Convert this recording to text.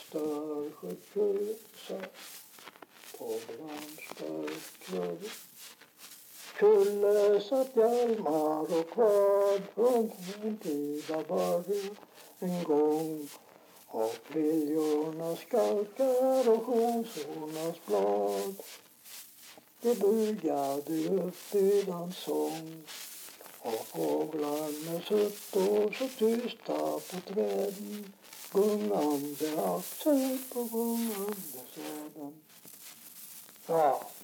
Östersjökryssar på Brandstad. Kulle satt hjälmar och kvad från forntida början en gång. Av liljornas skalkar och sjonsornas blad. Det bugade upp i danssång. Och fåglarna sutto så tysta på träden. Gungande axel på gungande säden. Ja.